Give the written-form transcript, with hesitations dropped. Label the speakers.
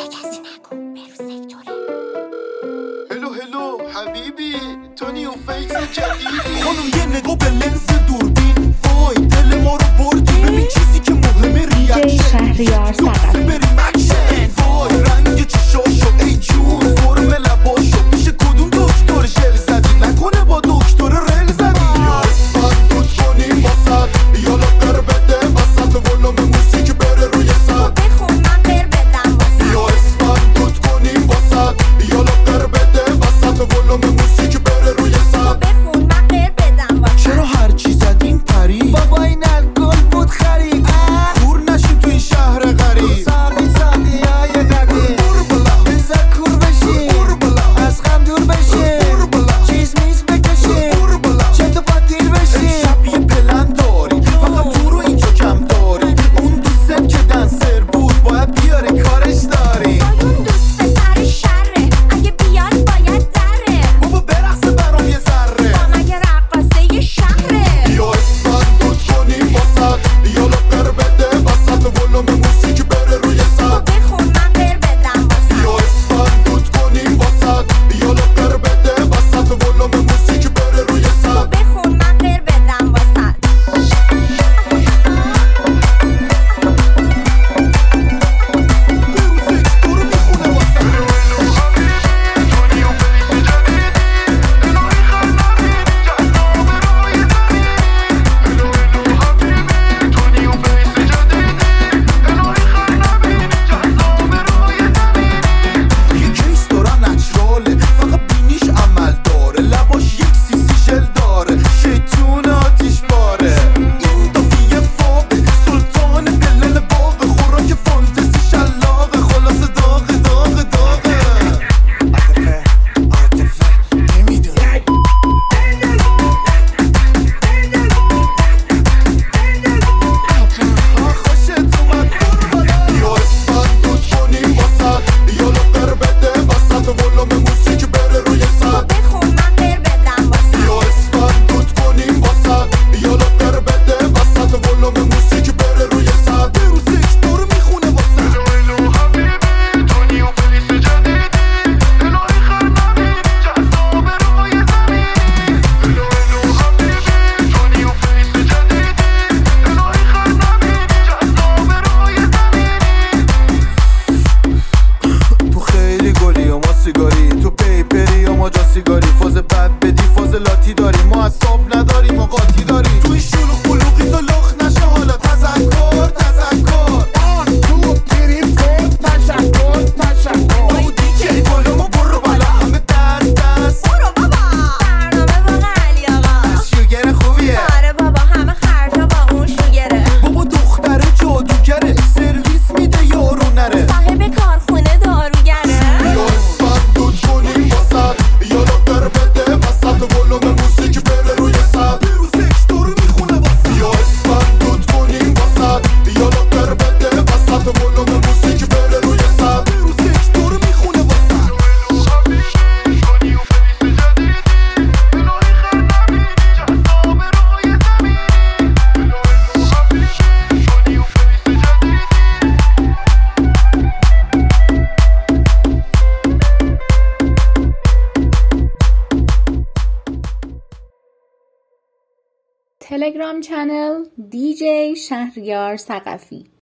Speaker 1: کسی نگو برو سکتوره.
Speaker 2: هلو حبیبی تو نیو فیس جدیدی.
Speaker 3: خانم یه نگاه به لنز دوربین، وای دل ما رو بردی. ببین چیزی که مهمه ریاکشن،
Speaker 4: شهریار
Speaker 3: لحظه بریم اکشن. وای رنگ چشاشو ای جون، فرم لباشو پیش کدوم دکتر ژل زدی؟ نکنه با دکتر رل زدی؟ یا اسفند بود کنیم واسد، یا لقر بده وسط ولوم موسیقی بره روی صد.
Speaker 1: بخون من قر بدم واسه.
Speaker 3: یا اسفند بود کنیم واسد، یا لقر بده وسط ولوم موسیقی بره روی صد.
Speaker 1: بخون من قر بدم واسه.
Speaker 3: چرا هرچی زدین پری؟ بابا این الکل بود خرید. خور نشو تو این شهر غریب. ساقی های قدیم بزا کور بشی، از غم دور بشی، چیز میز بکشی، چند پاتیر بشی. شب یه پلن داری فقط تو رو اینجا کم داری. اون دوست که دنسر بود باید بیاری کارش داری.
Speaker 1: اون دوست پسر شره، اگه بیاد باید دره.
Speaker 3: بابا برقصه برام یه ذره،
Speaker 1: با مگه رقاصه یه شهره.
Speaker 3: یا اسفند بود کنیم واسد، یا لقر بده وسط ولوم موسیقی بره روی صد.
Speaker 1: بخون من قر بدم واسه.
Speaker 3: یا اسفند بود کنیم واسد، یا لقر بده وسط ولوم موسیقی بره روی صد.
Speaker 1: بخون من قر بدم واسه.
Speaker 3: یه کیس دارن نچراله، فقط بینیش عمل داره. لباش یک سیسی ژل داره، شیطون آتیش باره. این دافیه فابه، سلطان دلل باغ. خوراک فانتزی شلاقه، خلاص داغه. عاطفه نمیدونه. خوشت اومد یا اسفند بود کنیم واسد، یا لقر بده وسط ولوم موسیقی بره روی صد.
Speaker 1: بخون من قر بدم واسه.
Speaker 3: یا اسفند بود کنیم واسد، یا لقر بده وسط ولوم موسیقی بره روی صد. بروزش دور میخونه واسد. تو خیلی گلی و ما سیگاری، تو پیپری و ما جا سیگاری. فاز بد بدی فاز لاتی داری، ما اصاب نداریم و قاطی داریم. توی شلوغ بلوغی تو لخ نشه حالا. تذکر آن تو تیریم کن. تشکر او دیگه بالامو برو بالا. همه دست
Speaker 1: برو بابا. برنامه با علی آقا.
Speaker 3: شوگر خوبیه.
Speaker 1: آره بابا همه خرجا با اون شوگره.
Speaker 3: بابا دختره جادوگره، سرویس میده یارو نره.
Speaker 1: صاحب کارخونه داروگره.
Speaker 3: یا اسفند بود کنیم واسد، یا لقر بده وسط ولوم موسیقی بره روی صد. بروزش دور میخونه واسد. یا اسفند بود کنیم واسد، یا لقر بده وسط ولوم موسیقی بره روی صد. بروزش دور میخونه واسد.
Speaker 4: تلگرام چنل DJ شهریار ثقفی.